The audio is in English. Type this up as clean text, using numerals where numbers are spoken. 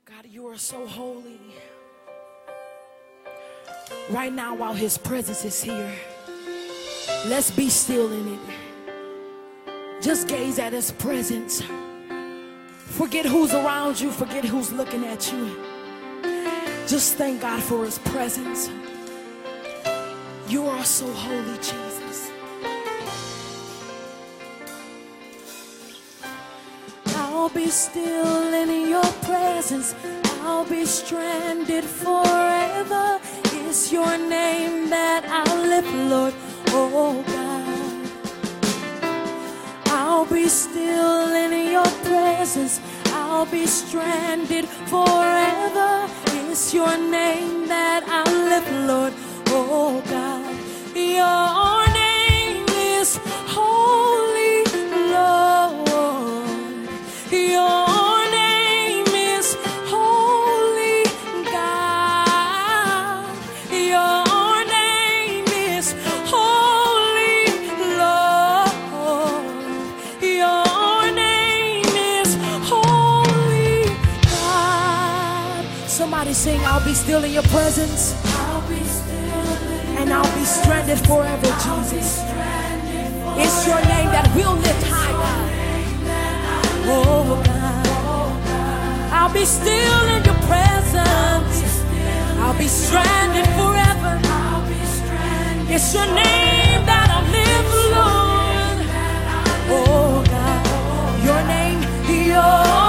God, you are so holy. Right now, while his presence is here, let's be still in it. Just gaze at his presence. Forget who's around you, forget who's looking at you. Just thank God for his presence. You are so holy, Jesus. I'll be still in your presence. I'll be stranded forever. It's your name that I'll lift, Lord. Oh God, I'll be still in your presence. I'll be stranded forever. It's your name that I'll lift, Lord. Oh God, your name is holy, Lord. Your name is holy, God. Your name is holy, Lord. Your name is holy, God. Somebody sing, I'll be still in your presence. I'll be still, and I'll be stranded forever, Jesus. It's your name that we'll lift high, God. Oh God, I'll be still in your presence. I'll be stranded forever. It's your name that I'll live, Lord. Oh God, your name, your